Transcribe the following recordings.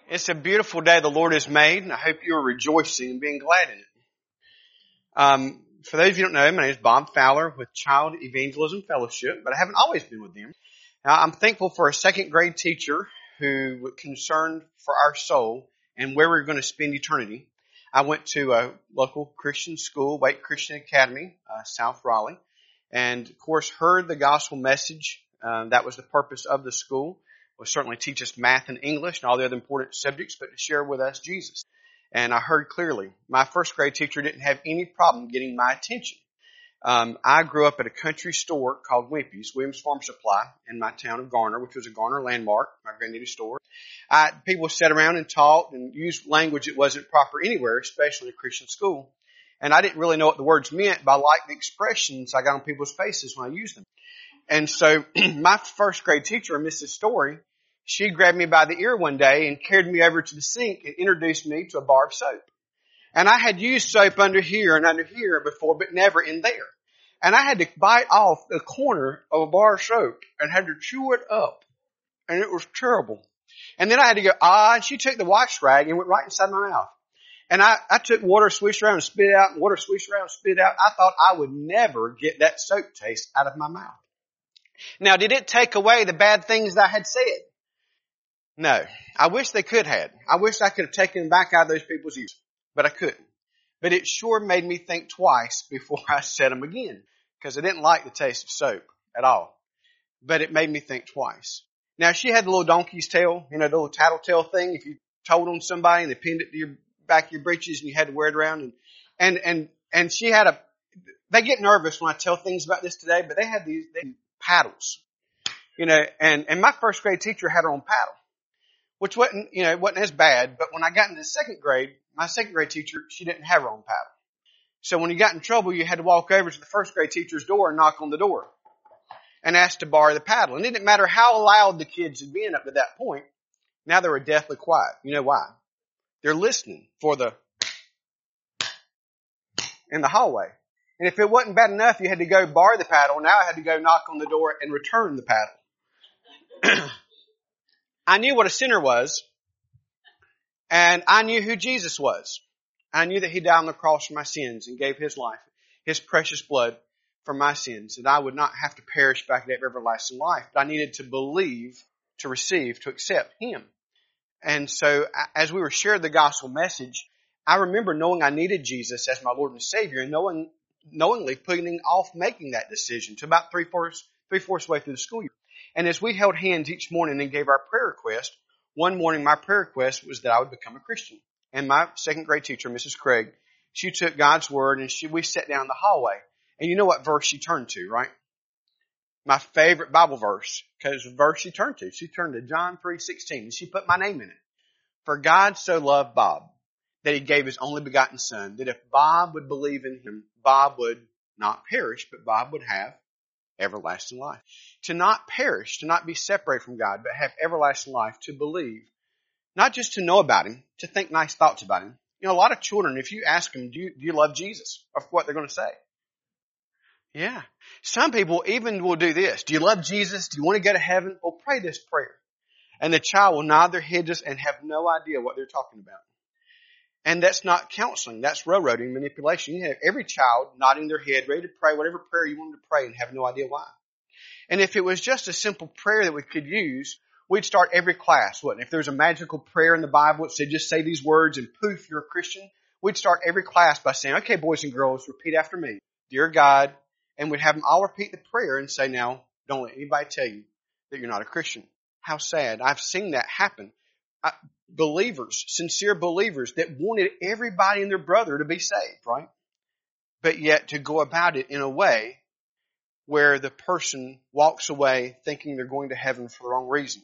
It's a beautiful day the Lord has made, and I hope you are rejoicing and being glad in it. For those of you who don't know, my name is Bob Fowler with Child Evangelism Fellowship, but I haven't always been with them. Now, I'm thankful for a second grade teacher who was concerned for our soul and where we're going to spend eternity. I went to a local Christian school, Wake Christian Academy, South Raleigh, and of course heard the gospel message. That was the purpose of the school. Will certainly teach us math and English and all the other important subjects, but to share with us Jesus. And I heard clearly, my first grade teacher didn't have any problem getting my attention. I grew up at a country store called Wimpy's, Williams Farm Supply, in my town of Garner, which was a Garner landmark, my granddaddy's store. People sat around and talked and used language that wasn't proper anywhere, especially in a Christian school. And I didn't really know what the words meant, but I liked the expressions I got on people's faces when I used them. And so my first grade teacher, Mrs. Story, she grabbed me by the ear one day and carried me over to the sink and introduced me to a bar of soap. And I had used soap under here and under here before, but never in there. And I had to bite off the corner of a bar of soap and had to chew it up. And it was terrible. And then I had to go, and she took the wash rag and went right inside my mouth. And I took water, swished around and spit it out, and water, swished around and spit it out. I thought I would never get that soap taste out of my mouth. Now, did it take away the bad things that I had said? No. I wish they could have. I wish I could have taken them back out of those people's ears, but I couldn't. But it sure made me think twice before I said them again, because I didn't like the taste of soap at all. But it made me think twice. Now, she had the little donkey's tail, the little tattletale thing. If you told on somebody and they pinned it to your back of your breeches and you had to wear it around, and she had they get nervous when I tell things about this today, but they had these paddles, and my first grade teacher had her own paddle, which wasn't as bad. But when I got into second grade, my second grade teacher, she didn't have her own paddle. So when you got in trouble, you had to walk over to the first grade teacher's door and knock on the door and ask to borrow the paddle. And it didn't matter how loud the kids had been up to that point. Now they were deathly quiet. You know why? They're listening for the in the hallway. And if it wasn't bad enough, you had to go borrow the paddle. Now I had to go knock on the door and return the paddle. I knew what a sinner was, and I knew who Jesus was. I knew that He died on the cross for my sins and gave His life, His precious blood for my sins, that I would not have to perish back to everlasting life. But I needed to believe, to receive, to accept Him. And so as we were sharing the gospel message, I remember knowing I needed Jesus as my Lord and Savior, and knowingly putting off making that decision to about three-fourths way through the school year. And as we held hands each morning and gave our prayer request, one morning my prayer request was that I would become a Christian. And my second grade teacher, Mrs. Craig, she took God's word and we sat down in the hallway. And you know what verse she turned to, right? My favorite Bible verse, because the verse she turned to. She turned to John 3:16, and she put my name in it. For God so loved Bob that He gave His only begotten Son, that if Bob would believe in Him, Bob would not perish, but Bob would have everlasting life. To not perish, to not be separated from God, but have everlasting life, to believe. Not just to know about Him, to think nice thoughts about Him. A lot of children, if you ask them, do you love Jesus? Or what they're going to say. Yeah. Some people even will do this. Do you love Jesus? Do you want to go to heaven? Well, pray this prayer. And the child will nod their head just and have no idea what they're talking about. And that's not counseling. That's railroading, manipulation. You have every child nodding their head, ready to pray whatever prayer you want them to pray and have no idea why. And if it was just a simple prayer that we could use, we'd start every class, wouldn't it? If there's a magical prayer in the Bible that said just say these words and poof, you're a Christian, we'd start every class by saying, okay, boys and girls, repeat after me. Dear God, and we'd have them all repeat the prayer and say, now, don't let anybody tell you that you're not a Christian. How sad. I've seen that happen. Believers, sincere believers that wanted everybody and their brother to be saved, right? But yet to go about it in a way where the person walks away thinking they're going to heaven for the wrong reason.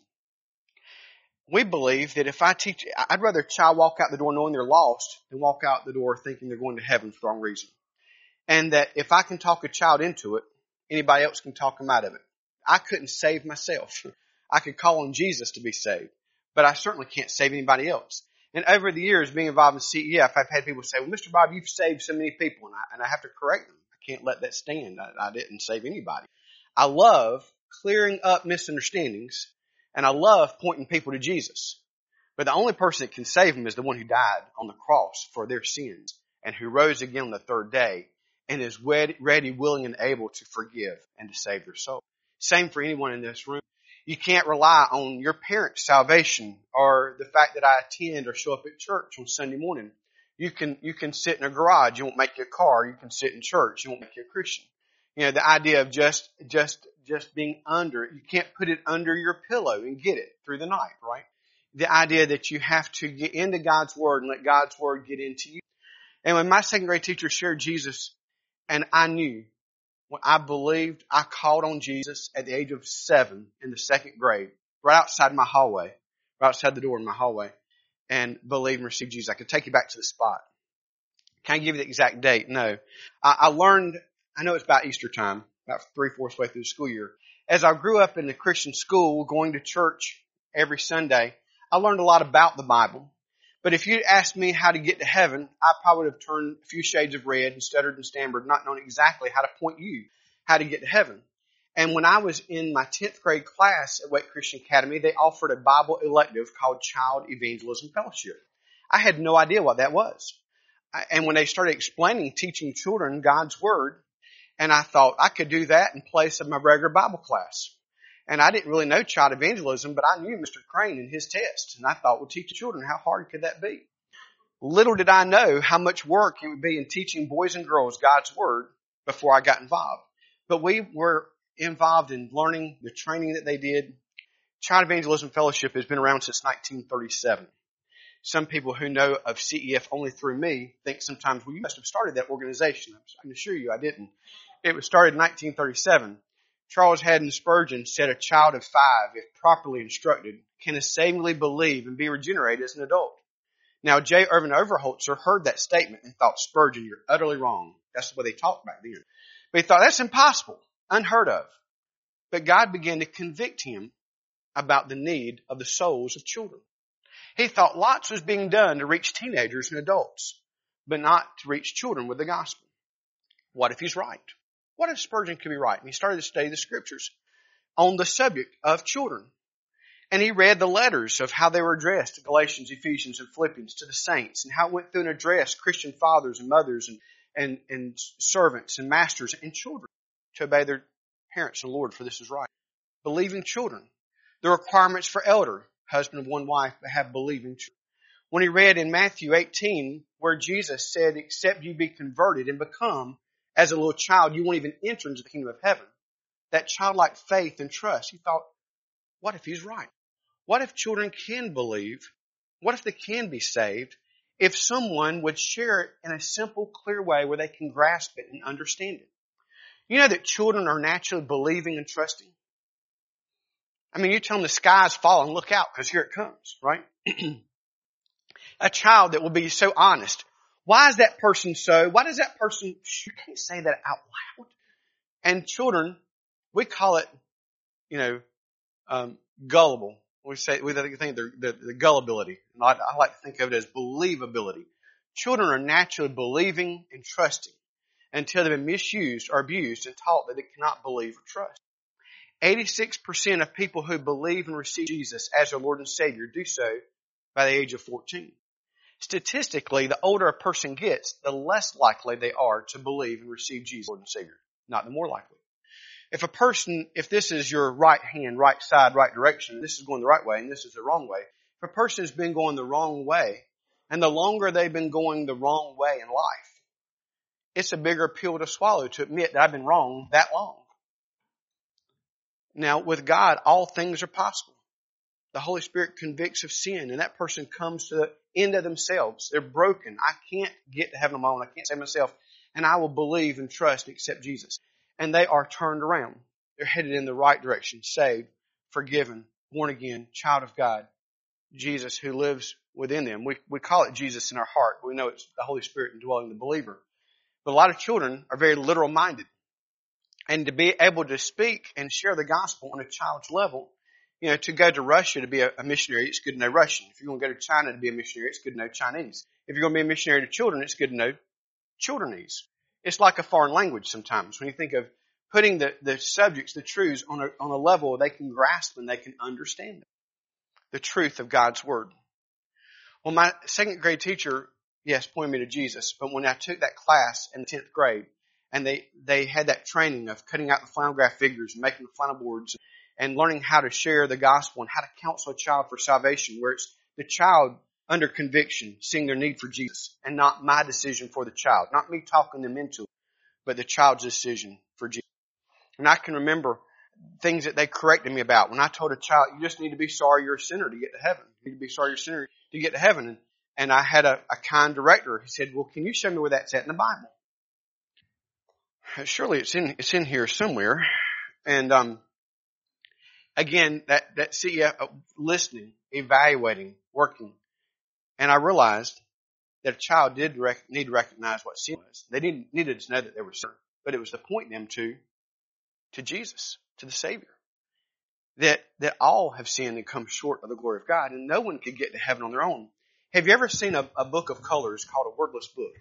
We believe that if I teach, I'd rather a child walk out the door knowing they're lost than walk out the door thinking they're going to heaven for the wrong reason. And that if I can talk a child into it, anybody else can talk them out of it. I couldn't save myself. I could call on Jesus to be saved, but I certainly can't save anybody else. And over the years, being involved in CEF, I've had people say, well, Mr. Bob, you've saved so many people, and I have to correct them. I can't let that stand. I didn't save anybody. I love clearing up misunderstandings, and I love pointing people to Jesus. But the only person that can save them is the one who died on the cross for their sins and who rose again on the third day and is ready, willing, and able to forgive and to save their soul. Same for anyone in this room. You can't rely on your parents' salvation or the fact that I attend or show up at church on Sunday morning. You can sit in a garage, you won't make you a car. You can sit in church, you won't make you a Christian. You know, the idea of just being under, you can't put it under your pillow and get it through the night, right? The idea that you have to get into God's Word and let God's Word get into you. And when my second grade teacher shared Jesus, and I knew, when I believed, I called on Jesus at the age of 7 in the second grade, right outside my hallway, right outside the door in my hallway, and believed and received Jesus. I could take you back to the spot. Can I give you the exact date? No. I learned, I know it's about Easter time, about 3/4 way through the school year. As I grew up in the Christian school, going to church every Sunday, I learned a lot about the Bible. But if you'd asked me how to get to heaven, I probably would have turned a few shades of red and stuttered and stammered, not knowing exactly how to point you how to get to heaven. And when I was in my 10th grade class at Wake Christian Academy, they offered a Bible elective called Child Evangelism Fellowship. I had no idea what that was. And when they started explaining, teaching children God's Word, and I thought I could do that in place of my regular Bible class. And I didn't really know child evangelism, but I knew Mr. Crane and his test. And I thought, well, teaching children, how hard could that be? Little did I know how much work it would be in teaching boys and girls God's Word before I got involved. But we were involved in learning the training that they did. Child Evangelism Fellowship has been around since 1937. Some people who know of CEF only through me think sometimes, well, you must have started that organization. I can assure you I didn't. It was started in 1937. Charles Haddon Spurgeon said a child of 5, if properly instructed, can savingly believe and be regenerated as an adult. Now, J. Irvin Overholtzer heard that statement and thought, Spurgeon, you're utterly wrong. That's the way they talked back then. But he thought, that's impossible, unheard of. But God began to convict him about the need of the souls of children. He thought lots was being done to reach teenagers and adults, but not to reach children with the gospel. What if he's right? What if Spurgeon could be right? And he started to study the scriptures on the subject of children. And he read the letters of how they were addressed to Galatians, Ephesians, and Philippians to the saints, and how it went through and addressed Christian fathers and mothers and servants and masters and children to obey their parents and Lord, for this is right. Believing children. The requirements for elder, husband of one wife, but have believing children. When he read in Matthew 18, where Jesus said, except you be converted and become as a little child, you won't even enter into the kingdom of heaven. That childlike faith and trust. He thought, what if he's right? What if children can believe? What if they can be saved? If someone would share it in a simple, clear way where they can grasp it and understand it. You know that children are naturally believing and trusting? I mean, you tell them the sky's falling, look out, because here it comes, right? A child that will be so honest. Why is that person so? Why does that person, you can't say that out loud. And children, we call it, gullible. We think the gullibility. I like to think of it as believability. Children are naturally believing and trusting until they've been misused or abused and taught that they cannot believe or trust. 86% of people who believe and receive Jesus as their Lord and Savior do so by the age of 14. Statistically, the older a person gets, the less likely they are to believe and receive Jesus as Lord and Savior, not the more likely. If this is your right hand, right side, right direction, this is going the right way and this is the wrong way. If a person has been going the wrong way, and the longer they've been going the wrong way in life, it's a bigger pill to swallow to admit that I've been wrong that long. Now, with God, all things are possible. The Holy Spirit convicts of sin, and that person comes to the end of themselves. They're broken. I can't get to heaven on my own. I can't save myself. And I will believe and trust and accept Jesus. And they are turned around. They're headed in the right direction. Saved, forgiven, born again, child of God. Jesus who lives within them. We call it Jesus in our heart. We know it's the Holy Spirit indwelling the believer. But a lot of children are very literal minded. And to be able to speak and share the gospel on a child's level, to go to Russia to be a missionary, it's good to know Russian. If you're going to go to China to be a missionary, it's good to know Chinese. If you're going to be a missionary to children, it's good to know Childrenese. It's like a foreign language sometimes. When you think of putting the subjects, the truths on a level where they can grasp and they can understand it. The truth of God's Word. Well, my second grade teacher, yes, pointed me to Jesus. But when I took that class in 10th grade, and they had that training of cutting out the flannel graph figures and making the flannel boards and learning how to share the gospel and how to counsel a child for salvation, where it's the child under conviction, seeing their need for Jesus, and not my decision for the child, not me talking them into it, but the child's decision for Jesus. And I can remember things that they corrected me about. When I told a child, you just need to be sorry you're a sinner to get to heaven. You need to be sorry you're a sinner to get to heaven. And I had a kind director. He said, well, can you show me where that's at in the Bible? Surely it's in here somewhere. And again, that CEF, listening, evaluating, working. And I realized that a child did need to recognize what sin was. They needed to know that they were sinners. But it was to point them to Jesus, to the Savior. That all have sinned and come short of the glory of God, and no one could get to heaven on their own. Have you ever seen a book of colors called A Wordless Book?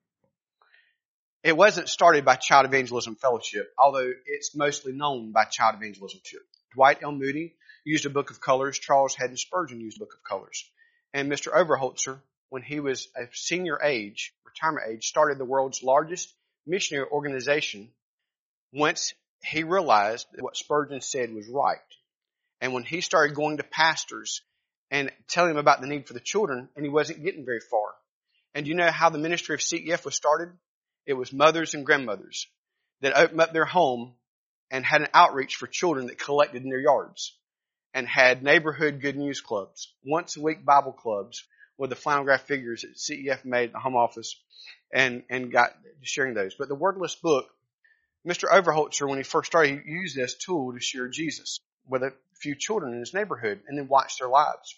It wasn't started by Child Evangelism Fellowship, although it's mostly known by Child Evangelism Fellowship. Dwight L. Moody used a book of colors. Charles Haddon Spurgeon used a book of colors. And Mr. Overholtzer, when he was a senior age, retirement age, started the world's largest missionary organization once he realized that what Spurgeon said was right. And when he started going to pastors and telling them about the need for the children, and he wasn't getting very far. And you know how the ministry of CEF was started? It was mothers and grandmothers that opened up their home and had an outreach for children that collected in their yards, and had neighborhood good news clubs, once a week Bible clubs with the flannel graph figures that CEF made at the home office, and got sharing those. But the Wordless Book, Mr. Overholtzer, when he first started, he used this tool to share Jesus with a few children in his neighborhood and then watch their lives.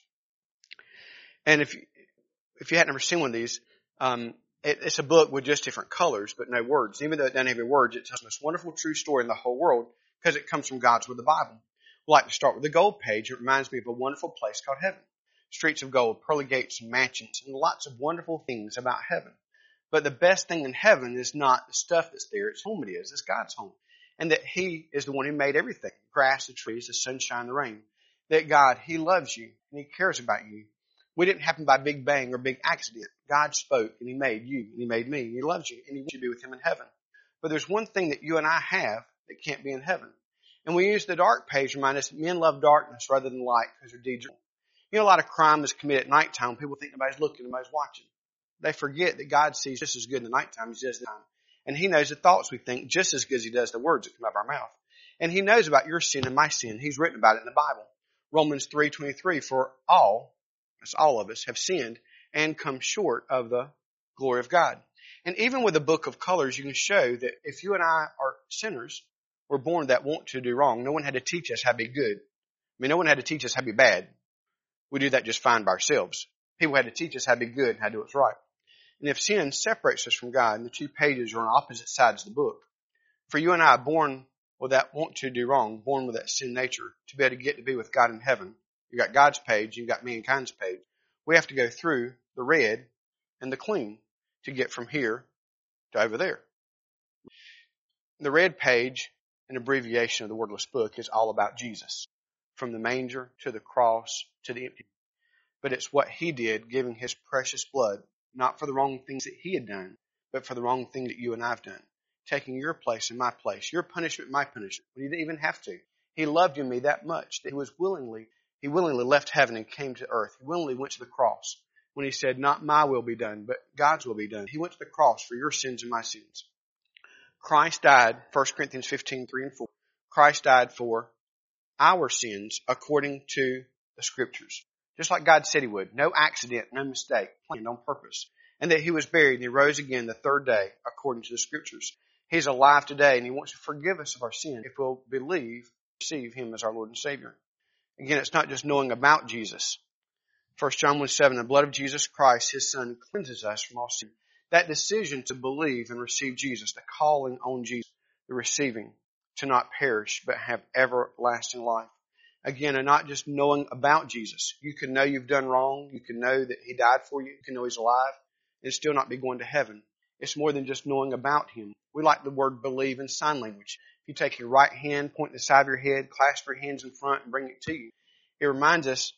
And if you had never seen one of these, it's a book with just different colors, but no words. Even though it doesn't have any words, it tells the most wonderful true story in the whole world because it comes from God's Word, the Bible. We like to start with the gold page. It reminds me of a wonderful place called heaven. Streets of gold, pearly gates and mansions, and lots of wonderful things about heaven. But the best thing in heaven is not the stuff that's there. It's home it is. It's God's home. And that He is the one who made everything. Grass, the trees, the sunshine, the rain. That God, He loves you and He cares about you. We didn't happen by big bang or big accident. God spoke and He made you and He made me and He loves you and He wants you to be with Him in heaven. But there's one thing that you and I have that can't be in heaven. And we use the dark page to remind us that men love darkness rather than light because their deeds are. You know, a lot of crime is committed at nighttime. People think nobody's looking, nobody's watching. They forget that God sees just as good in the nighttime as He does in the time. And He knows the thoughts we think just as good as He does the words that come out of our mouth. And He knows about your sin and my sin. He's written about it in the Bible. Romans 3:23, for all, that's all of us, have sinned and come short of the glory of God. And even with the book of colors, you can show that if you and I are sinners, we're born that want to do wrong. No one had to teach us how to be good. I mean, no one had to teach us how to be bad. We do that just fine by ourselves. People had to teach us how to be good and how to do what's right. And if sin separates us from God, and the two pages are on opposite sides of the book, for you and I, born with that want to do wrong, born with that sin nature, to be able to get to be with God in heaven, you got God's page, you got mankind's page. We have to go through the red and the clean to get from here to over there. The red page, an abbreviation of the Wordless Book, is all about Jesus, from the manger to the cross to the empty. But it's what He did, giving His precious blood, not for the wrong things that He had done, but for the wrong thing that you and I have done. Taking your place and my place, your punishment, my punishment. But He didn't even have to. He loved you and me that much that He willingly left heaven and came to earth. He willingly went to the cross when He said, not my will be done, but God's will be done. He went to the cross for your sins and my sins. Christ died, 1 Corinthians 15:3-4. Christ died for our sins according to the Scriptures. Just like God said He would. No accident, no mistake, planned on purpose. And that He was buried and He rose again the third day according to the Scriptures. He's alive today and He wants to forgive us of our sin if we'll believe, receive Him as our Lord and Savior. Again, it's not just knowing about Jesus. 1 John 1:7, the blood of Jesus Christ, His Son, cleanses us from all sin. That decision to believe and receive Jesus, the calling on Jesus, the receiving, to not perish but have everlasting life. Again, and not just knowing about Jesus. You can know you've done wrong. You can know that He died for you. You can know He's alive and still not be going to heaven. It's more than just knowing about Him. We like the word believe in sign language. If you take your right hand, point to the side of your head, clasp your hands in front and bring it to you. It reminds us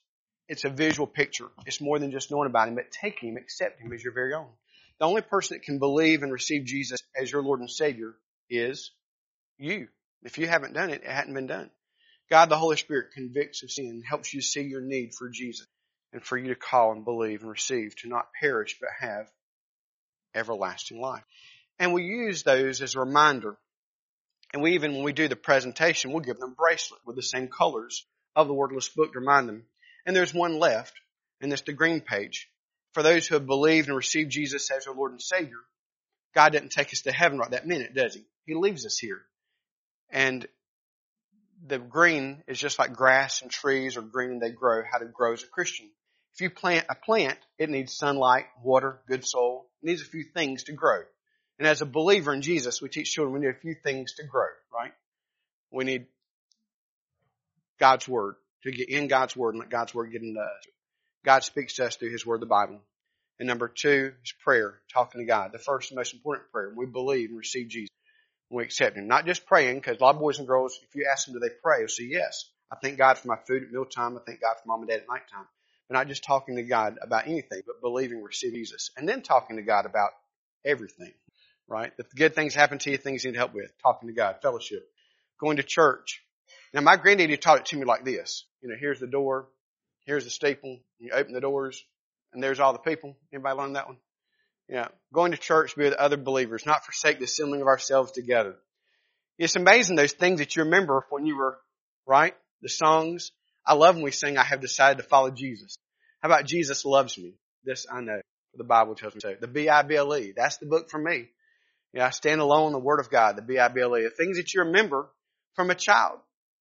it's a visual picture. It's more than just knowing about Him, but taking Him, accepting Him as your very own. The only person that can believe and receive Jesus as your Lord and Savior is you. If you haven't done it, it hadn't been done. God, the Holy Spirit, convicts of sin, helps you see your need for Jesus and for you to call and believe and receive, to not perish but have everlasting life. And we use those as a reminder. And we even, when we do the presentation, we'll give them a bracelet with the same colors of the Wordless Book to remind them. And there's one left, and it's the green page. For those who have believed and received Jesus as their Lord and Savior, God doesn't take us to heaven right that minute, does He? He leaves us here. And the green is just like grass and trees are green and they grow, how to grow as a Christian. If you plant a plant, it needs sunlight, water, good soil. It needs a few things to grow. And as a believer in Jesus, we teach children we need a few things to grow, right? We need God's Word, to get in God's Word and let God's Word get into us. God speaks to us through His Word, the Bible. And number 2 is prayer, talking to God. The first and most important prayer. We believe and receive Jesus. We accept Him. Not just praying, because a lot of boys and girls, if you ask them, do they pray? They'll say, yes. I thank God for my food at mealtime. I thank God for mom and dad at nighttime. But not just talking to God about anything, but believing and receiving Jesus. And then talking to God about everything, right? If the good things happen to you, things you need help with. Talking to God, fellowship. Going to church. Now, my granddaddy taught it to me like this. Here's the door. Here's the steeple. You open the doors, and there's all the people. Anybody learn that one? Yeah. Going to church, be with other believers, not forsake the assembling of ourselves together. It's amazing those things that you remember when you were, right? The songs. I love when we sing, I have decided to follow Jesus. How about Jesus loves me? This I know. The Bible tells me so. The Bible. That's the book for me. I stand alone on the Word of God, the Bible. The things that you remember from a child.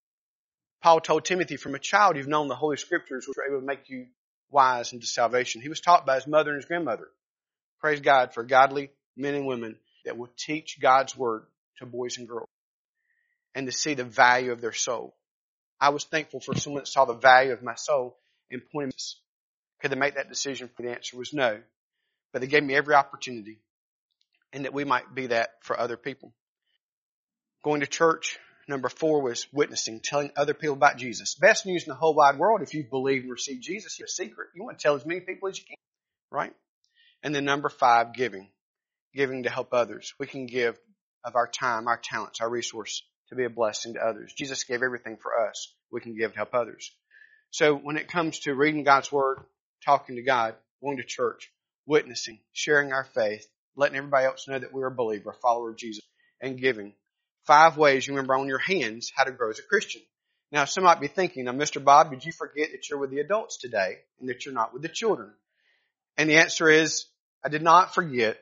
Paul told Timothy, from a child you've known the Holy Scriptures, which are able to make you wise into salvation. He was taught by his mother and his grandmother. Praise God for godly men and women that will teach God's Word to boys and girls and to see the value of their soul. I was thankful for someone that saw the value of my soul and pointed me. Could they make that decision? The answer was no. But they gave me every opportunity, and that we might be that for other people. Going to church. Number 4 was witnessing, telling other people about Jesus. Best news in the whole wide world. If you believe and receive Jesus, you're a secret. You want to tell as many people as you can, right? And then number 5, giving. Giving to help others. We can give of our time, our talents, our resource to be a blessing to others. Jesus gave everything for us. We can give to help others. So when it comes to reading God's Word, talking to God, going to church, witnessing, sharing our faith, letting everybody else know that we're a believer, a follower of Jesus, and giving. 5 ways you remember on your hands how to grow as a Christian. Now, some might be thinking, now, Mr. Bob, did you forget that you're with the adults today and that you're not with the children? And the answer is, I did not forget.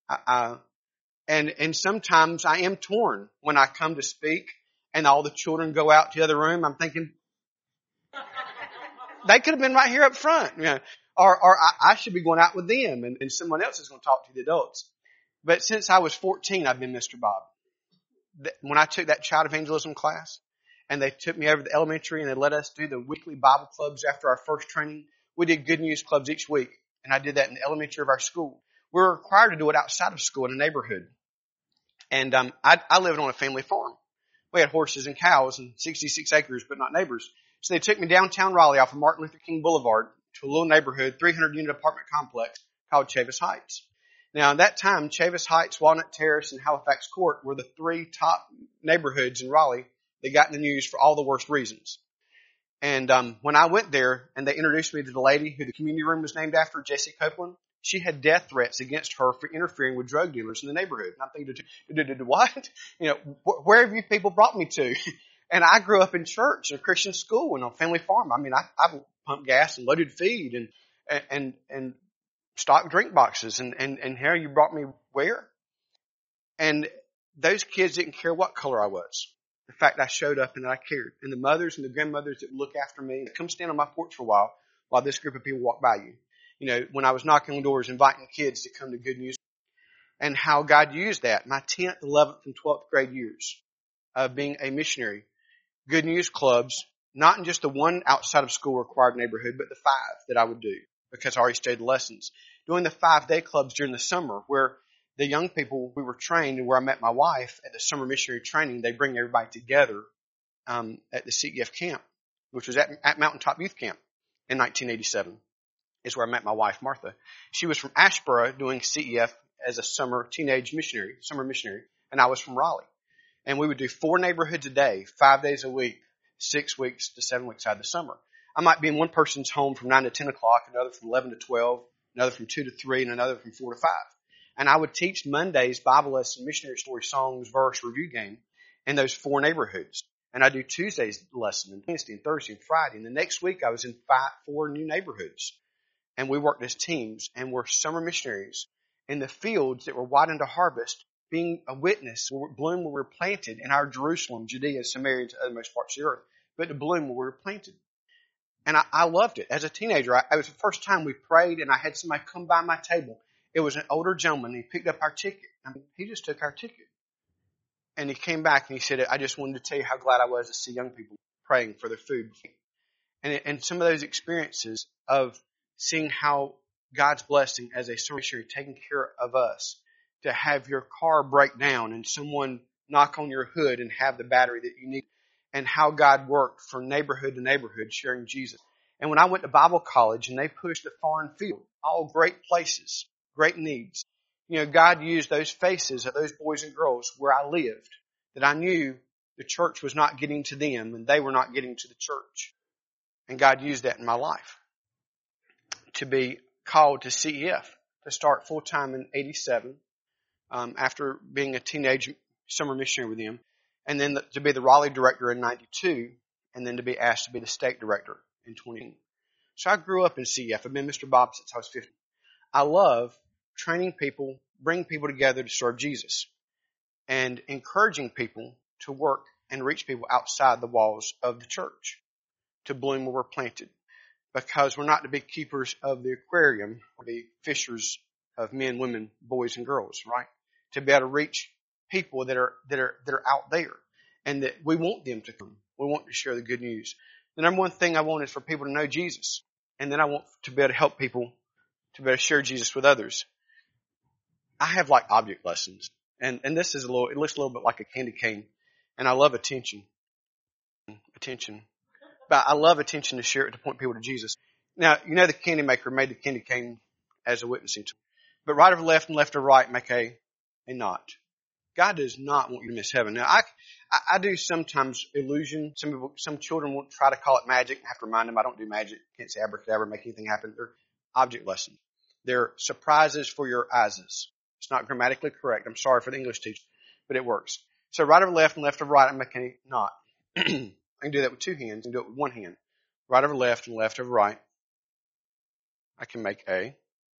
And sometimes I am torn when I come to speak and all the children go out to the other room. I'm thinking, they could have been right here up front. Or I should be going out with them and someone else is going to talk to the adults. But since I was 14, I've been Mr. Bob. When I took that child evangelism class and they took me over to the elementary and they let us do the weekly Bible clubs after our first training, we did good news clubs each week. And I did that in the elementary of our school. We were required to do it outside of school in a neighborhood. And I lived on a family farm. We had horses and cows and 66 acres, but not neighbors. So they took me downtown Raleigh off of Martin Luther King Boulevard to a little neighborhood, 300-unit apartment complex called Chavis Heights. Now, at that time, Chavis Heights, Walnut Terrace, and Halifax Court were the 3 top neighborhoods in Raleigh that got in the news for all the worst reasons. And when I went there and they introduced me to the lady who the community room was named after, Jessie Copeland, she had death threats against her for interfering with drug dealers in the neighborhood. And I'm thinking, what? Where have you people brought me to? And I grew up in church, in a Christian school, and on a family farm. I mean, I pumped gas and loaded feed and stocked drink boxes. And here you brought me where? And those kids didn't care what color I was. The fact I showed up and that I cared. And the mothers and the grandmothers that would look after me, that come stand on my porch for a while this group of people walk by you. When I was knocking on doors, inviting kids to come to Good News, and how God used that. My 10th, 11th, and 12th grade years of being a missionary. Good News clubs, not in just the one outside of school required neighborhood, but the 5 that I would do because I already studied lessons. Doing the 5-day clubs during the summer where the young people, we were trained, and where I met my wife at the summer missionary training, they bring everybody together at the CEF camp, which was at Mountaintop Youth Camp. in 1987 is where I met my wife, Martha. She was from Ashboro doing CEF as a summer missionary, and I was from Raleigh. And we would do 4 neighborhoods a day, 5 days a week, 6 weeks to 7 weeks out of the summer. I might be in one person's home from 9 to 10 o'clock, another from 11 to 12, another from 2 to 3, and another from 4 to 5. And I would teach Mondays Bible lesson, missionary story, songs, verse, review game in those 4 neighborhoods. And I do Tuesday's lesson and Wednesday and Thursday and Friday. And the next week I was in 4 new neighborhoods. And we worked as teams and were summer missionaries in the fields that were white unto harvest, being a witness, bloom where we were planted in our Jerusalem, Judea, Samaria, to the most parts of the earth, but to bloom where we were planted. And I loved it. As a teenager, it was the first time we prayed and I had somebody come by my table. It was an older gentleman. He picked up our ticket. He just took our ticket. And he came back and he said, I just wanted to tell you how glad I was to see young people praying for their food. And some of those experiences of seeing how God's blessing as a summer missionary taking care of us, to have your car break down and someone knock on your hood and have the battery that you need, and how God worked from neighborhood to neighborhood sharing Jesus. And when I went to Bible college and they pushed the foreign field, all great places, great needs, God used those faces of those boys and girls where I lived, that I knew the church was not getting to them and they were not getting to the church. And God used that in my life to be called to CEF, to start full-time in 87, after being a teenage summer missionary with them, and then to be the Raleigh director in 92, and then to be asked to be the state director in 20. So I grew up in CEF. I've been Mr. Bob since I was 15. I love training people, bringing people together to serve Jesus, and encouraging people to work and reach people outside the walls of the church, to bloom where we're planted. Because we're not to be keepers of the aquarium, or be fishers of men, women, boys, and girls, right? To be able to reach people that are out there, and that we want them to come. We want to share the good news. The number one thing I want is for people to know Jesus, and then I want to be able to help people to be able to share Jesus with others. I have like object lessons, and this is it looks a little bit like a candy cane, and I love attention. But I love attention to share it, to point people to Jesus. Now, the candy maker made the candy cane as a witnessing tool. But right or left and left or right make a knot. God does not want you to miss heaven. Now, I do sometimes illusion. Some children will try to call it magic. I have to remind them I don't do magic. Can't say abracadabra, make anything happen. They're object lessons. They're surprises for your eyes. It's not grammatically correct. I'm sorry for the English teacher, but it works. So right or left and left or right, I make a knot. I can do that with 2 hands. I can do it with 1 hand. Right over left and left over right. I can make a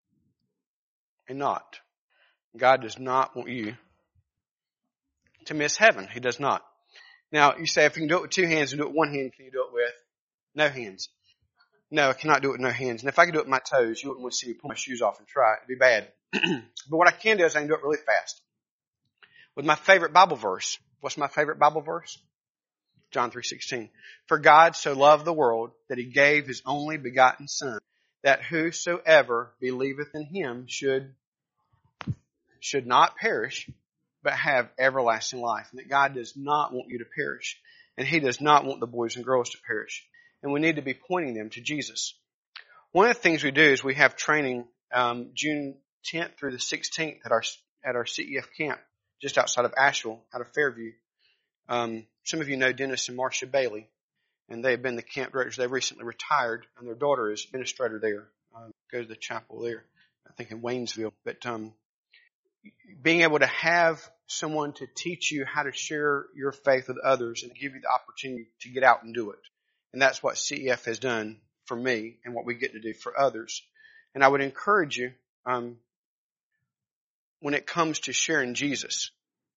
knot. God does not want you to miss heaven. He does not. Now, you say, if you can do it with 2 hands and do it with 1 hand, can you do it with no hands? No, I cannot do it with no hands. And if I could do it with my toes, you wouldn't want to see me pull my shoes off and try it. It'd be bad. But what I can do is I can do it really fast. With my favorite Bible verse. What's my favorite Bible verse? John 3:16. For God so loved the world that he gave his only begotten Son, that whosoever believeth in him should not perish, but have everlasting life. And that God does not want you to perish. And he does not want the boys and girls to perish. And we need to be pointing them to Jesus. One of the things we do is we have training June 10th through the 16th at our CEF camp just outside of Asheville, out of Fairview. Some of you know Dennis and Marcia Bailey, and they have been the camp directors. They've recently retired, and their daughter is administrator there, goes to the chapel there, I think in Waynesville. But being able to have someone to teach you how to share your faith with others and give you the opportunity to get out and do it. And that's what CEF has done for me and what we get to do for others. And I would encourage you, when it comes to sharing Jesus,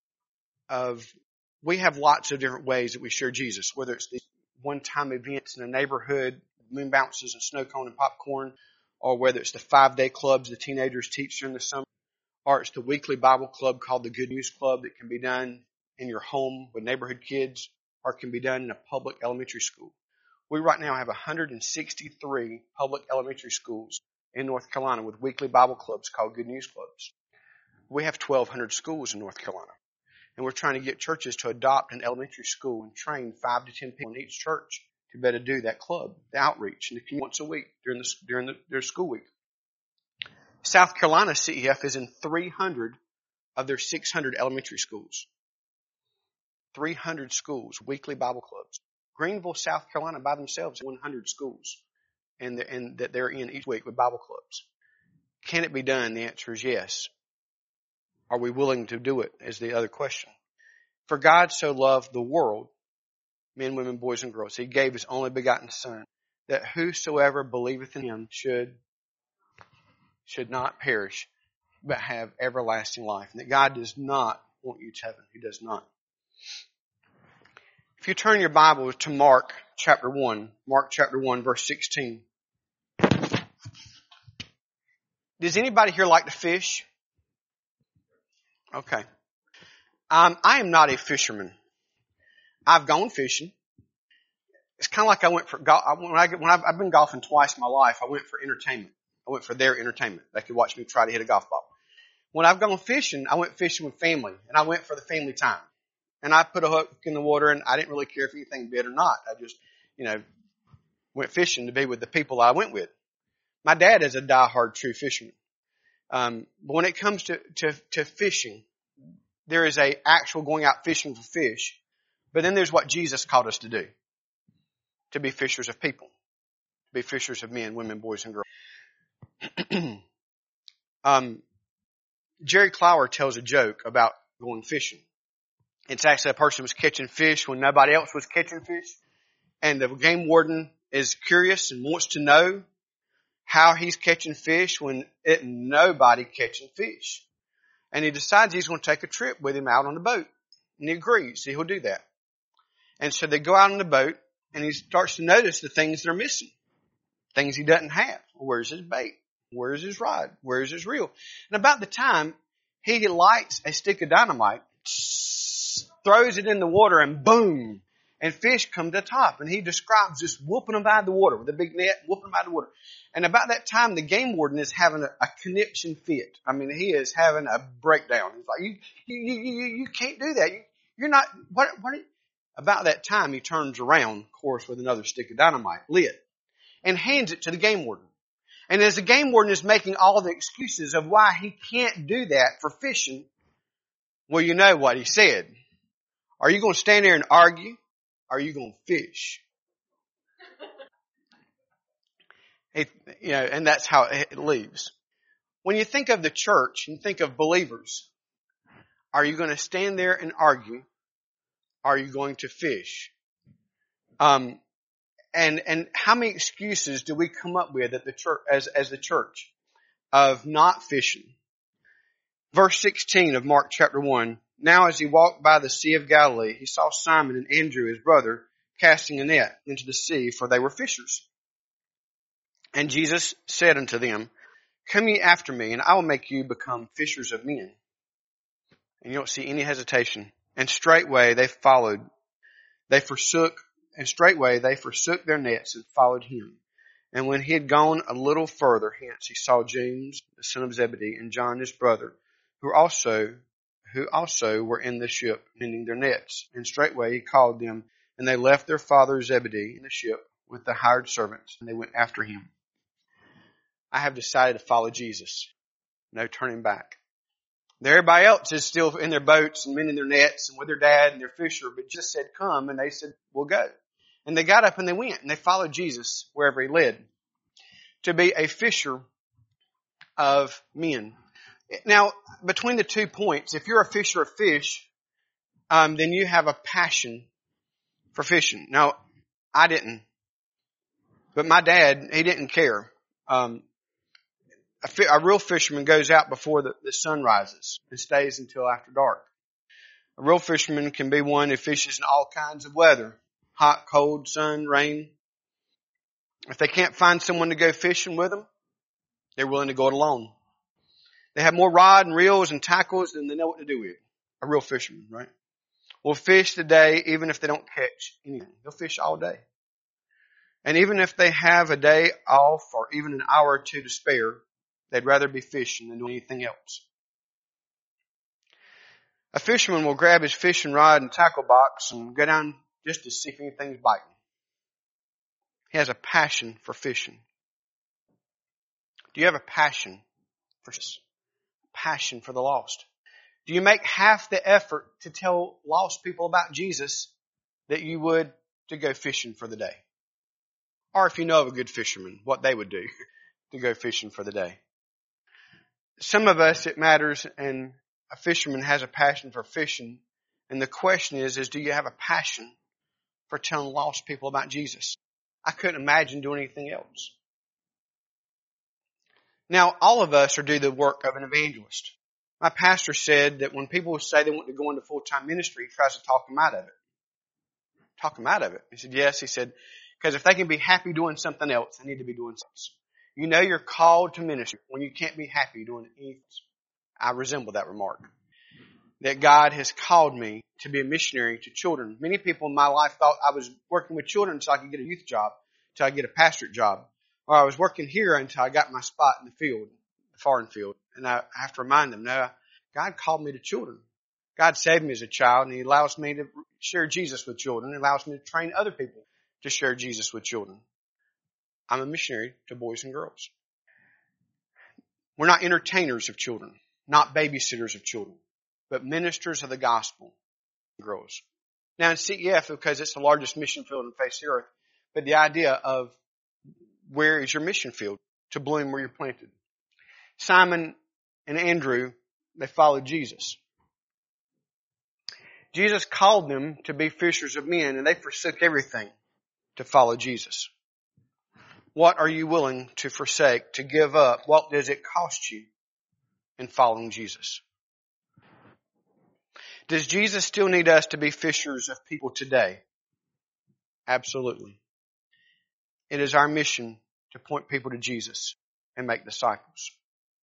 we have lots of different ways that we share Jesus, whether it's these one-time events in a neighborhood, moon bounces and snow cone and popcorn, or whether it's the 5-day clubs the teenagers teach during the summer, or it's the weekly Bible club called the Good News Club that can be done in your home with neighborhood kids, or it can be done in a public elementary school. We right now have 163 public elementary schools in North Carolina with weekly Bible clubs called Good News Clubs. We have 1,200 schools in North Carolina. And we're trying to get churches to adopt an elementary school and train 5 to 10 people in each church to better do that club, the outreach, and the community once a week during their school week. South Carolina CEF is in 300 of their 600 elementary schools. 300 schools, weekly Bible clubs. Greenville, South Carolina by themselves have 100 schools and that they're in each week with Bible clubs. Can it be done? The answer is yes. Are we willing to do it is the other question. For God so loved the world, men, women, boys, and girls, He gave His only begotten Son, that whosoever believeth in Him should not perish, but have everlasting life. And that God does not want you to heaven. He does not. If you turn your Bible to Mark chapter 1, verse 16. Does anybody here like to fish? Okay. I am not a fisherman. I've gone fishing. It's kind of like I went for golf. I've been golfing twice in my life. I went for entertainment. I went for their entertainment. They could watch me try to hit a golf ball. When I've gone fishing, I went fishing with family, and I went for the family time. And I put a hook in the water, and I didn't really care if anything bit or not. I just, went fishing to be with the people I went with. My dad is a diehard true fisherman. But when it comes to fishing, there is a actual going out fishing for fish. But then there's what Jesus called us to do. To be fishers of people. To be fishers of men, women, boys, and girls. Jerry Clower tells a joke about going fishing. It's actually a person was catching fish when nobody else was catching fish. And the game warden is curious and wants to know how he's catching fish when nobody catching fish. And he decides he's going to take a trip with him out on the boat. And he agrees. He'll do that. And so they go out on the boat, and he starts to notice the things that are missing. Things he doesn't have. Where's his bait? Where's his rod? Where's his reel? And about the time he lights a stick of dynamite, throws it in the water, and boom, and fish come to the top. And he describes just whooping them out of the water with a big net, whooping them out of the water. And about that time, the game warden is having a conniption fit. I mean, he is having a breakdown. He's like, you can't do that. You're not, what? About that time, he turns around, of course, with another stick of dynamite, lit, and hands it to the game warden. And as the game warden is making all the excuses of why he can't do that for fishing, well, you know what he said. Are you going to stand there and argue? Or are you going to fish? And that's how it leaves. When you think of the church and think of believers, are you going to stand there and argue? Are you going to fish? And how many excuses do we come up with at the church, as the church, of not fishing? Verse 16 of Mark chapter 1. Now as he walked by the Sea of Galilee, he saw Simon and Andrew, his brother, casting a net into the sea, for they were fishers. And Jesus said unto them, Come ye after me, and I will make you become fishers of men. And you don't see any hesitation. And straightway they forsook their nets and followed him. And when he had gone a little further hence, he saw James, the son of Zebedee, and John his brother, who also were in the ship, mending their nets. And straightway he called them, and they left their father Zebedee in the ship with the hired servants, and they went after him. I have decided to follow Jesus. No turning back. Everybody else is still in their boats and mending their nets and with their dad and their fisher, but just said, come, and they said, we'll go. And they got up and they went, and they followed Jesus wherever he led. To be a fisher of men. Now, between the 2 points, if you're a fisher of fish, then you have a passion for fishing. Now, I didn't. But my dad, he didn't care. A real fisherman goes out before the sun rises and stays until after dark. A real fisherman can be one who fishes in all kinds of weather. Hot, cold, sun, rain. If they can't find someone to go fishing with them, they're willing to go it alone. They have more rod and reels and tackles than they know what to do with. A real fisherman, right? Will fish today even if they don't catch anything. They'll fish all day. And even if they have a day off or even an hour or two to spare, they'd rather be fishing than doing anything else. A fisherman will grab his fishing rod and tackle box and go down just to see if anything's biting. He has a passion for fishing. Do you have a passion for the lost? Do you make half the effort to tell lost people about Jesus that you would to go fishing for the day? Or if you know of a good fisherman, what they would do to go fishing for the day. Some of us, it matters, and a fisherman has a passion for fishing. And the question is do you have a passion for telling lost people about Jesus? I couldn't imagine doing anything else. Now, all of us are do the work of an evangelist. My pastor said that when people say they want to go into full-time ministry, he tries to talk them out of it. Talk them out of it. He said, yes. He said, because if they can be happy doing something else, they need to be doing something else. You know you're called to ministry when you can't be happy doing anything else. I resemble that remark. That God has called me to be a missionary to children. Many people in my life thought I was working with children so I could get a youth job, until I get a pastorate job. Or I was working here until I got my spot in the field, the foreign field. And I have to remind them, no, God called me to children. God saved me as a child, and He allows me to share Jesus with children. He allows me to train other people to share Jesus with children. I'm a missionary to boys and girls. We're not entertainers of children, not babysitters of children, but ministers of the gospel and girls. Now in CEF, because it's the largest mission field on the face of the earth, but the idea of where is your mission field? To bloom where you're planted. Simon and Andrew, they followed Jesus. Jesus called them to be fishers of men, and they forsook everything to follow Jesus. What are you willing to forsake, to give up? What does it cost you in following Jesus? Does Jesus still need us to be fishers of people today? Absolutely. It is our mission to point people to Jesus and make disciples.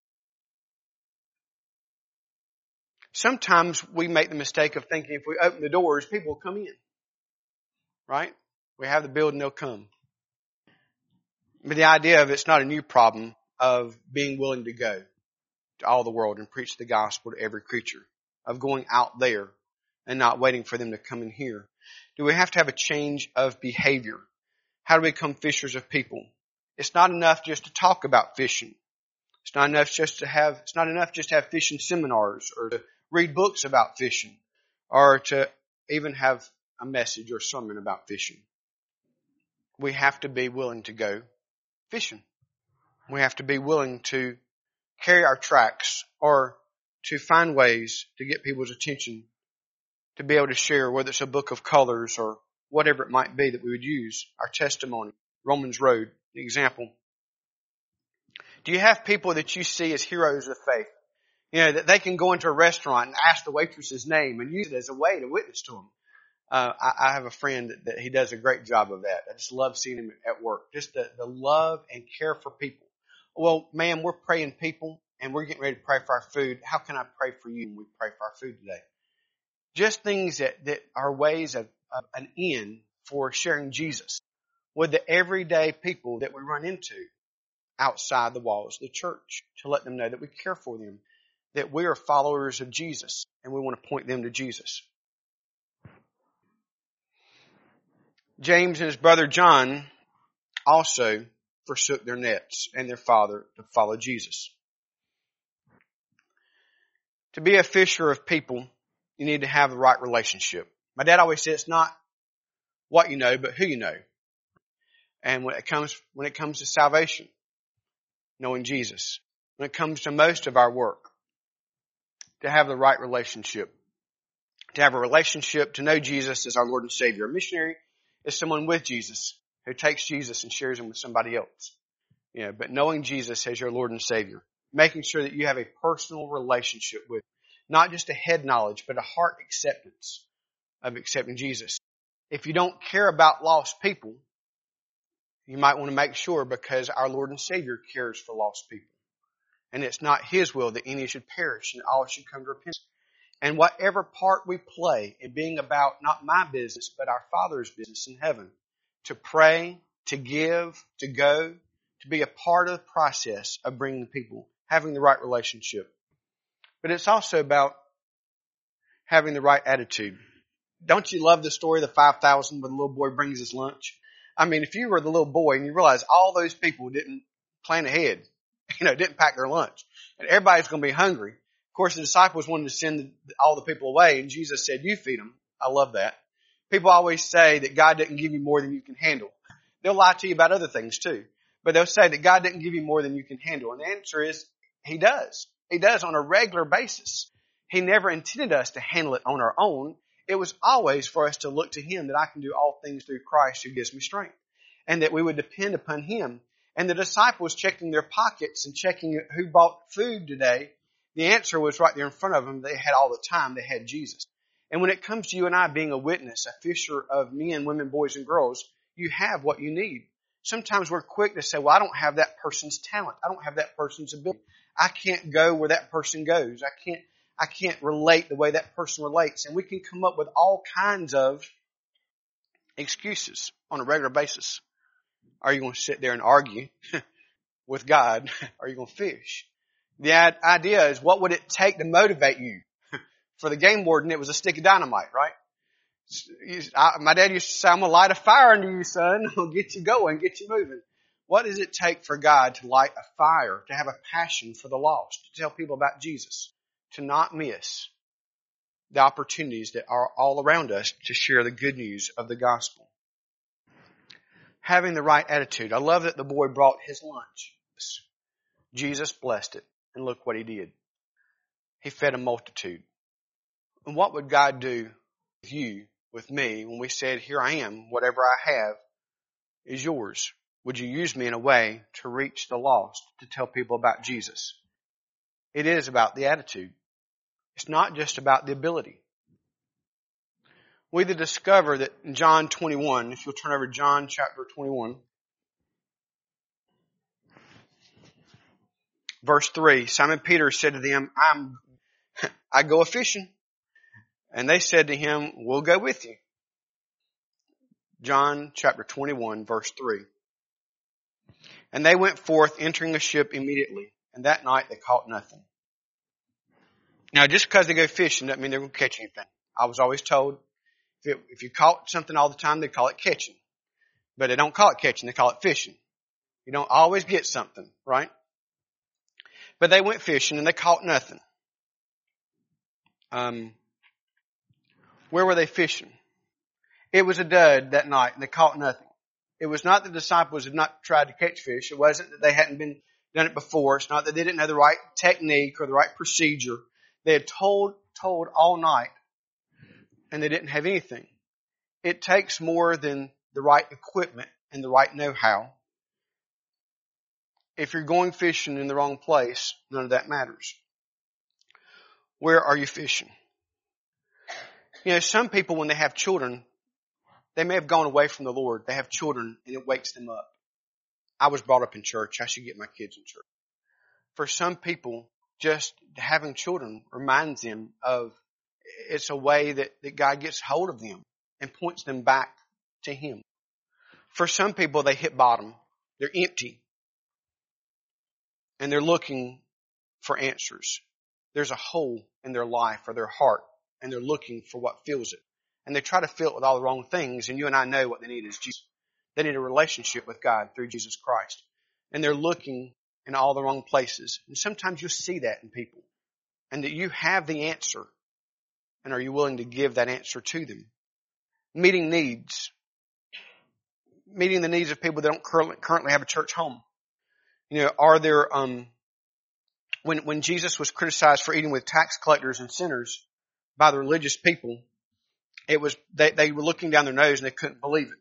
Sometimes we make the mistake of thinking if we open the doors, people will come in. Right? We have the building, they'll come. But the idea of it's not a new problem of being willing to go to all the world and preach the gospel to every creature, of going out there and not waiting for them to come in here. Do we have to have a change of behavior? How do we become fishers of people? It's not enough just to talk about fishing. It's not enough just to have fishing seminars or to read books about fishing or to even have a message or sermon about fishing. We have to be willing to go fishing. We have to be willing to carry our tracts or to find ways to get people's attention, to be able to share, whether it's a book of colors or whatever it might be that we would use, our testimony, Romans Road, the example. Do you have people that you see as heroes of faith? You know, that they can go into a restaurant and ask the waitress's name and use it as a way to witness to them. I have a friend that he does a great job of that. I just love seeing him at work. Just the love and care for people. Well, ma'am, we're praying people and we're getting ready to pray for our food. How can I pray for you when we pray for our food today? Just things that are ways of an end for sharing Jesus with the everyday people that we run into outside the walls of the church, to let them know that we care for them, that we are followers of Jesus and we want to point them to Jesus. James and his brother John also forsook their nets and their father to follow Jesus. To be a fisher of people, you need to have the right relationship. My dad always said it's not what you know, but who you know. And when it comes to salvation, knowing Jesus, when it comes to most of our work, to have the right relationship, to have a relationship to know Jesus as our Lord and Savior. A missionary is someone with Jesus who takes Jesus and shares him with somebody else. You know, but knowing Jesus as your Lord and Savior, making sure that you have a personal relationship with, not just a head knowledge, but a heart acceptance of accepting Jesus. If you don't care about lost people, you might want to make sure, because our Lord and Savior cares for lost people. And it's not His will that any should perish and all should come to repentance. And whatever part we play in being about not my business, but our Father's business in heaven, to pray, to give, to go, to be a part of the process of bringing people, having the right relationship. But it's also about having the right attitude. Don't you love the story of the 5,000 when the little boy brings his lunch? I mean, if you were the little boy and you realize all those people didn't plan ahead, didn't pack their lunch, and everybody's going to be hungry. Of course, the disciples wanted to send all the people away, and Jesus said, "You feed them." I love that. People always say that God didn't give you more than you can handle. They'll lie to you about other things too, but they'll say that God didn't give you more than you can handle. And the answer is, He does. He does on a regular basis. He never intended us to handle it on our own. It was always for us to look to Him, that I can do all things through Christ who gives me strength, and that we would depend upon Him. And the disciples checking their pockets and checking who bought food today, the answer was right there in front of them. They had all the time. They had Jesus. And when it comes to you and I being a witness, a fisher of men, women, boys, and girls, you have what you need. Sometimes we're quick to say, well, I don't have that person's talent. I don't have that person's ability. I can't go where that person goes. I can't relate the way that person relates. And we can come up with all kinds of excuses on a regular basis. Are you going to sit there and argue with God? Or are you going to fish? The idea is, what would it take to motivate you? For the game warden, it was a stick of dynamite, right? My dad used to say, I'm going to light a fire under you, son. I'll get you going, get you moving. What does it take for God to light a fire, to have a passion for the lost, to tell people about Jesus, to not miss the opportunities that are all around us to share the good news of the gospel? Having the right attitude. I love that the boy brought his lunch. Jesus blessed it, and look what He did. He fed a multitude. And what would God do with you, with me, when we said, here I am, whatever I have is yours? Would you use me in a way to reach the lost, to tell people about Jesus? It is about the attitude. It's not just about the ability. We either discover that in John 21, if you'll turn over to John chapter 21, verse 3, Simon Peter said to them, I go a-fishing. And they said to him, we'll go with you. John chapter 21, verse 3. And they went forth, entering a ship immediately. And that night they caught nothing. Now, just because they go fishing doesn't mean they're going to catch anything. I was always told, if you caught something all the time, they call it catching. But they don't call it catching, they call it fishing. You don't always get something, right? But they went fishing and they caught nothing. Where were they fishing? It was a dud that night and they caught nothing. It was not that the disciples had not tried to catch fish. It wasn't that they hadn't done it before. It's not that they didn't have the right technique or the right procedure. They had told all night and they didn't have anything. It takes more than the right equipment and the right know-how. If you're going fishing in the wrong place, none of that matters. Where are you fishing? Some people, when they have children, they may have gone away from the Lord. They have children and it wakes them up. I was brought up in church. I should get my kids in church. For some people, just having children reminds them of, it's a way that God gets hold of them and points them back to Him. For some people, they hit bottom. They're empty. And they're looking for answers. There's a hole in their life or their heart, and they're looking for what fills it. And they try to fill it with all the wrong things, and you and I know what they need is Jesus. They need a relationship with God through Jesus Christ. And they're looking in all the wrong places. And sometimes you'll see that in people. And that you have the answer. And are you willing to give that answer to them? Meeting needs. Meeting the needs of people that don't currently have a church home. Are there, when Jesus was criticized for eating with tax collectors and sinners by the religious people, it was, they were looking down their nose and they couldn't believe it.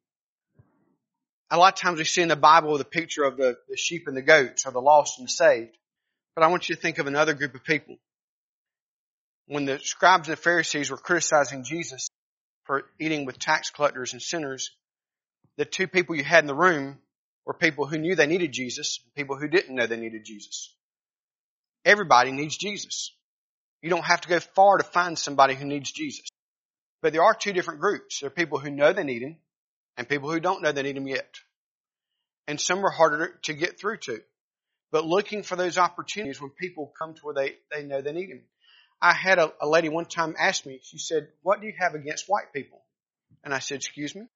A lot of times we see in the Bible the picture of the sheep and the goats, or the lost and the saved. But I want you to think of another group of people. When the scribes and the Pharisees were criticizing Jesus for eating with tax collectors and sinners, the two people you had in the room were people who knew they needed Jesus and people who didn't know they needed Jesus. Everybody needs Jesus. You don't have to go far to find somebody who needs Jesus. But there are two different groups. There are people who know they need Him and people who don't know they need Him yet. And some are harder to get through to. But looking for those opportunities when people come to where they know they need Him. I had a lady one time ask me, she said, what do you have against white people? And I said, excuse me?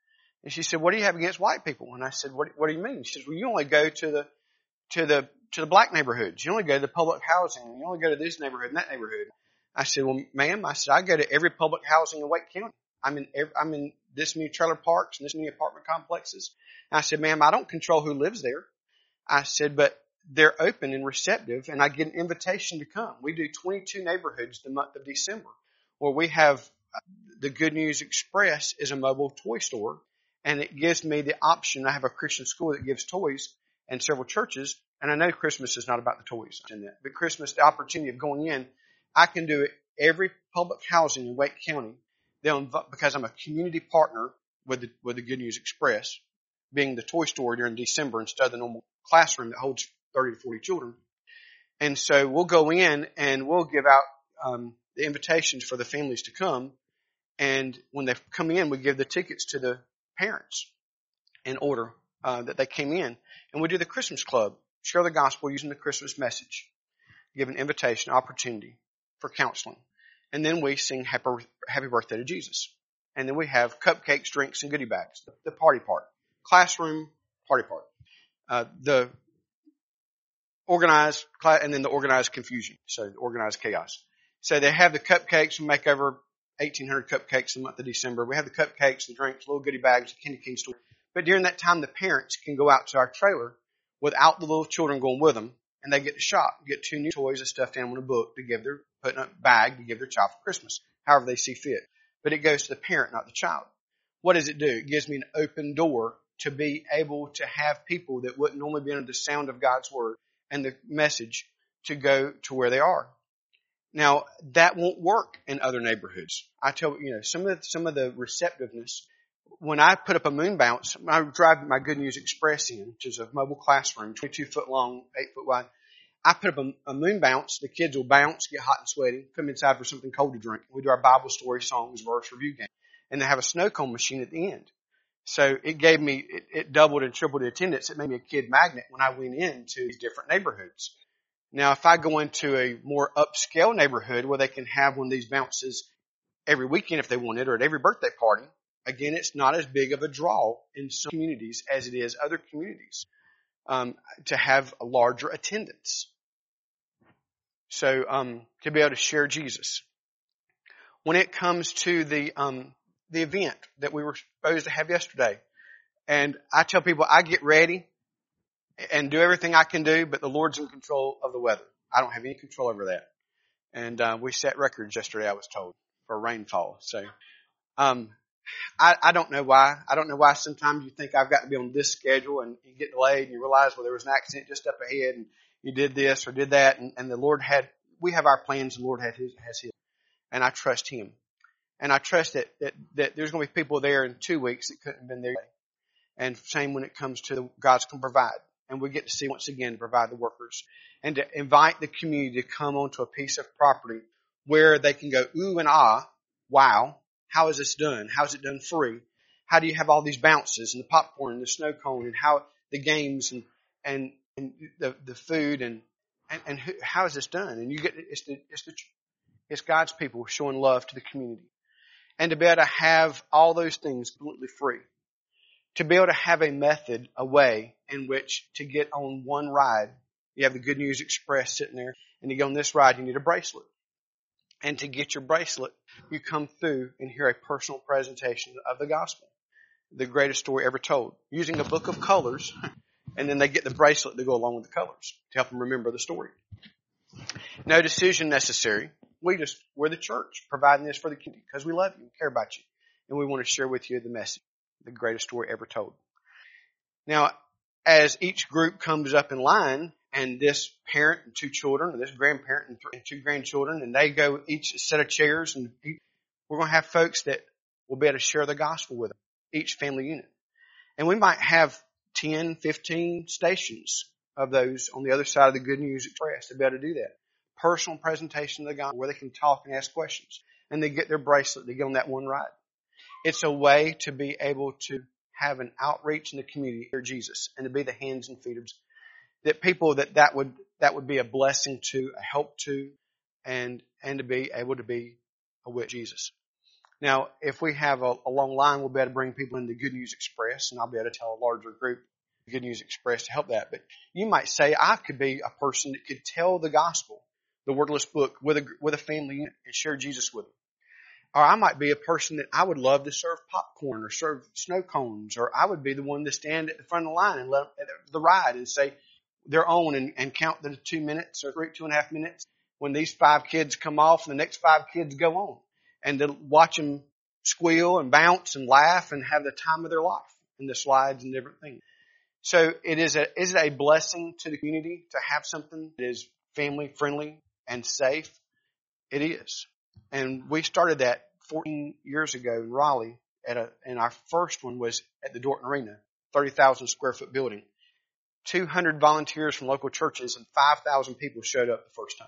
And she said, what do you have against white people? And I said, what do you mean? She says, well, you only go to the black neighborhoods. You only go to the public housing. You only go to this neighborhood and that neighborhood. I said, well, ma'am, I go to every public housing in Wake County. I'm in this many trailer parks and this many apartment complexes. And I said, ma'am, I don't control who lives there. I said, but they're open and receptive, and I get an invitation to come. We do 22 neighborhoods the month of December, where we have the Good News Express is a mobile toy store, and it gives me the option. I have a Christian school that gives toys and several churches, and I know Christmas is not about the toys in that, but Christmas, the opportunity of going in, I can do it every public housing in Wake County. Because I'm a community partner with the Good News Express, being the toy store during December instead of the normal classroom that holds 30 to 40 children. And so we'll go in and we'll give out the invitations for the families to come. And when they come in, we give the tickets to the parents in order that they came in. And we do the Christmas Club, share the gospel using the Christmas message, give an invitation, opportunity for counseling. And then we sing Happy Birthday to Jesus. And then we have cupcakes, drinks, and goodie bags. The party part. Classroom, party part. The organized, and then the organized confusion. So the organized chaos. So they have the cupcakes. We make over 1,800 cupcakes in the month of December. We have the cupcakes, the drinks, little goodie bags, the candy cane store. But during that time, the parents can go out to our trailer without the little children going with them. And they get to shop, get 2 new toys, a stuffed animal, and a book to give put in a bag to give their child for Christmas, however they see fit. But it goes to the parent, not the child. What does it do? It gives me an open door to be able to have people that wouldn't normally be under the sound of God's word and the message to go to where they are. Now, that won't work in other neighborhoods. I tell you, some of the receptiveness. When I put up a moon bounce, I drive my Good News Express in, which is a mobile classroom, 22 foot long, 8 foot wide. I put up a moon bounce. The kids will bounce, get hot and sweaty, come inside for something cold to drink. We do our Bible story, songs, verse review game. And they have a snow cone machine at the end. So it gave me, it doubled and tripled the attendance. It made me a kid magnet when I went into these different neighborhoods. Now, if I go into a more upscale neighborhood where they can have one of these bounces every weekend if they want it, or at every birthday party, again, it's not as big of a draw in some communities as it is other communities to have a larger attendance. So to be able to share Jesus. When it comes to the event that we were supposed to have yesterday, and I tell people I get ready and do everything I can do, but the Lord's in control of the weather. I don't have any control over that. And we set records yesterday, I was told, for rainfall. So I don't know why. I don't know why sometimes you think I've got to be on this schedule and you get delayed and you realize, well, there was an accident just up ahead and you did this or did that. And the Lord we have our plans and the Lord has his. And I trust him. And I trust that there's going to be people there in 2 weeks that couldn't have been there. And same when it comes to God's going to provide. And we get to see once again to provide the workers and to invite the community to come onto a piece of property where they can go, ooh and ah, wow. How is this done? How is it done free? How do you have all these bounces and the popcorn and the snow cone and how the games and the food and how is this done? And you get it's God's people showing love to the community, and to be able to have all those things completely free, to be able to have a method, a way in which to get on one ride. You have the Good News Express sitting there, and you go on this ride. You need a bracelet. And to get your bracelet, you come through and hear a personal presentation of the gospel, the greatest story ever told, using a book of colors, and then they get the bracelet to go along with the colors to help them remember the story. No decision necessary. We're the church providing this for the community because we love you and care about you, and we want to share with you the message, the greatest story ever told. Now, as each group comes up in line, and this parent and 2 children, or this grandparent and 2 grandchildren, and they go each set of chairs, and we're going to have folks that will be able to share the gospel with them, each family unit. And we might have 10, 15 stations of those on the other side of the Good News Express to be able to do that. Personal presentation of the gospel where they can talk and ask questions. And they get their bracelet to get on that one ride. It's a way to be able to have an outreach in the community for Jesus and to be the hands and feet of Jesus. That people that would be a blessing to, a help to, and to be able to be a witness of Jesus. Now, if we have a long line, we'll be able to bring people in the Good News Express, and I'll be able to tell a larger group the Good News Express to help that. But you might say, I could be a person that could tell the gospel, the wordless book, with a family unit and share Jesus with them. Or I might be a person that I would love to serve popcorn or serve snow cones, or I would be the one to stand at the front of the line and let the ride and say their own and count the 2 minutes or 2.5 minutes when these 5 kids come off and the next 5 kids go on, and to watch them squeal and bounce and laugh and have the time of their life in the slides and different things. So is it a blessing to the community to have something that is family friendly and safe? It is. And we started that 14 years ago in Raleigh and our first one was at the Dorton Arena, 30,000 square foot building. 200 volunteers from local churches and 5,000 people showed up the first time.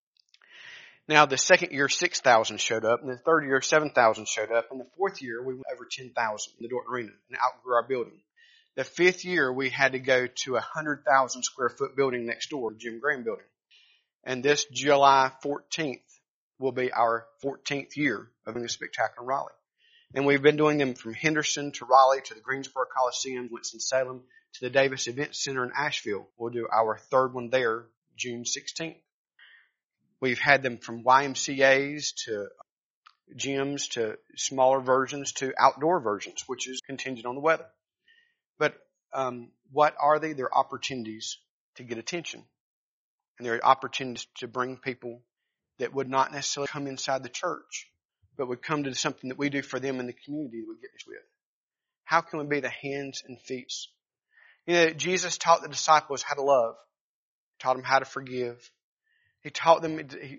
Now the second year, 6,000 showed up, and the third year, 7,000 showed up, and the fourth year, we went over 10,000 in the Dorton Arena and outgrew our building. The fifth year, we had to go to a 100,000 square foot building next door, the Jim Graham building. And this July 14th will be our 14th year of doing a spectacular Raleigh. And we've been doing them from Henderson to Raleigh to the Greensboro Coliseum, Winston-Salem, to the Davis Event Center in Asheville. We'll do our third one there, June 16th. We've had them from YMCAs to gyms to smaller versions to outdoor versions, which is contingent on the weather. But what are they? They're opportunities to get attention. And they're opportunities to bring people that would not necessarily come inside the church, but would come to something that we do for them in the community that we get this with. How can we be the hands and feet? You know, Jesus taught the disciples how to love. He taught them how to forgive. He taught them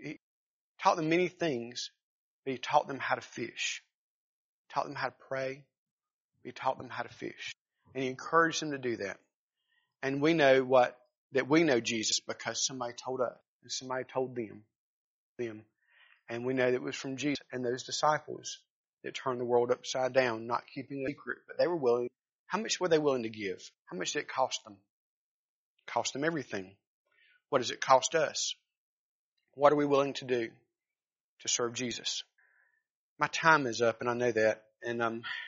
many things, but he taught them how to fish. He taught them how to pray. He taught them how to fish. And he encouraged them to do that. And we know that we know Jesus because somebody told us and somebody told them. And we know that it was from Jesus and those disciples that turned the world upside down, not keeping a secret, but they were willing. How much were they willing to give? How much did it cost them? It cost them everything. What does it cost us? What are we willing to do to serve Jesus? My time is up, and I know that. And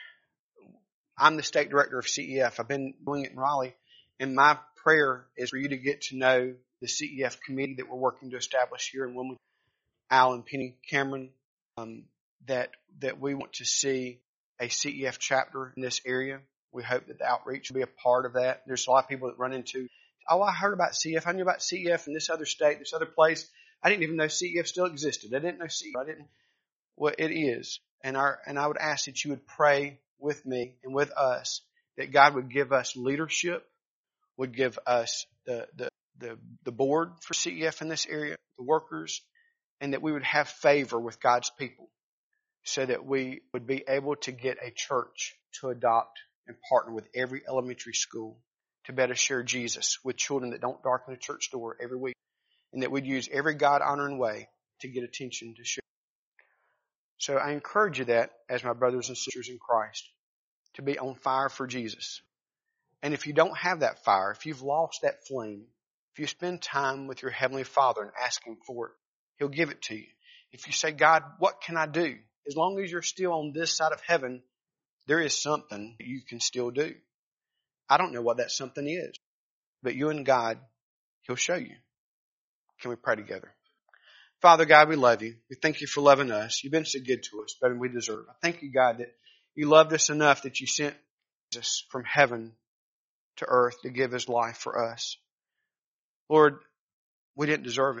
I'm the state director of CEF. I've been doing it in Raleigh, and my prayer is for you to get to know the CEF committee that we're working to establish here in Wilmington. Al and Penny Cameron, that we want to see a CEF chapter in this area. We hope that the outreach will be a part of that. There's a lot of people that run into, I heard about CEF. I knew about CEF in this other state, this other place. I didn't even know CEF still existed. I didn't know CEF. Well, it is. And I would ask that you would pray with me and with us that God would give us leadership, would give us the board for CEF in this area, the workers, and that we would have favor with God's people so that we would be able to get a church to adopt and partner with every elementary school to better share Jesus with children that don't darken the church door every week, and that we'd use every God-honoring way to get attention to share. So I encourage you that, as my brothers and sisters in Christ, to be on fire for Jesus. And if you don't have that fire, if you've lost that flame, if you spend time with your Heavenly Father and ask Him for it, He'll give it to you. If you say, God, what can I do? As long as you're still on this side of heaven, there is something that you can still do. I don't know what that something is, but you and God, He'll show you. Can we pray together? Father God, we love you. We thank you for loving us. You've been so good to us, better than we deserve. I thank you, God, that you loved us enough that you sent Jesus from heaven to earth to give His life for us. Lord, we didn't deserve it.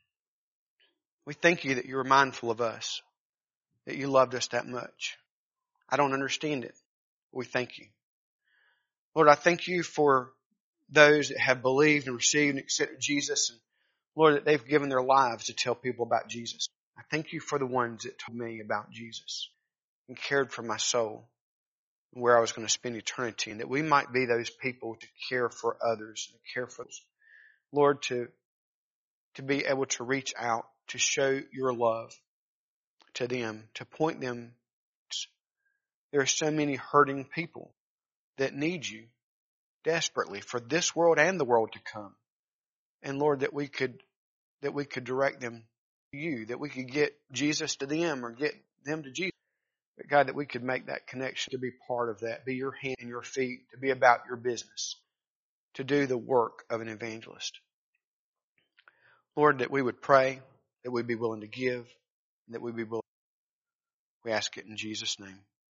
We thank you that you were mindful of us, that you loved us that much. I don't understand it, but we thank you. Lord, I thank you for those that have believed and received and accepted Jesus, and Lord, that they've given their lives to tell people about Jesus. I thank you for the ones that told me about Jesus and cared for my soul and where I was going to spend eternity, and that we might be those people to care for others, and care for others. Lord, to be able to reach out, to show your love to them, to point them. There are so many hurting people that need you desperately for this world and the world to come. And Lord, that we could direct them to you, that we could get Jesus to them or get them to Jesus. But God, that we could make that connection to be part of that, be your hand and your feet, to be about your business, to do the work of an evangelist. Lord, that we would pray, that we'd be willing to give, and that we'd be willing. We ask it in Jesus' name.